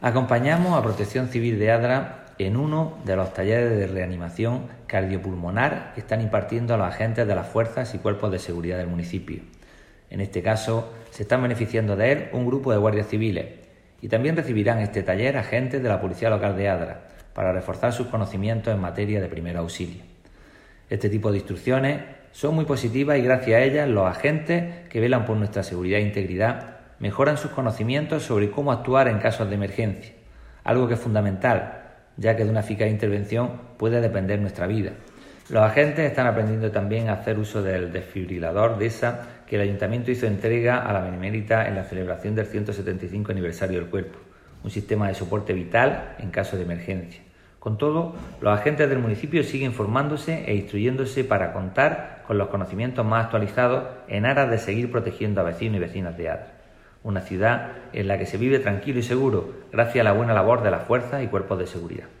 Acompañamos a Protección Civil de Adra en uno de los talleres de reanimación cardiopulmonar que están impartiendo a los agentes de las fuerzas y cuerpos de seguridad del municipio. En este caso, se están beneficiando de él un grupo de guardias civiles y también recibirán este taller agentes de la Policía Local de Adra para reforzar sus conocimientos en materia de primer auxilio. Este tipo de instrucciones son muy positivas y gracias a ellas los agentes que velan por nuestra seguridad e integridad mejoran sus conocimientos sobre cómo actuar en casos de emergencia, algo que es fundamental, ya que de una eficaz intervención puede depender nuestra vida. Los agentes están aprendiendo también a hacer uso del desfibrilador DESA que el Ayuntamiento hizo entrega a la Benemérita en la celebración del 175 aniversario del cuerpo, un sistema de soporte vital en caso de emergencia. Con todo, los agentes del municipio siguen formándose e instruyéndose para contar con los conocimientos más actualizados en aras de seguir protegiendo a vecinos y vecinas de Adra, una ciudad en la que se vive tranquilo y seguro gracias a la buena labor de las fuerzas y cuerpos de seguridad.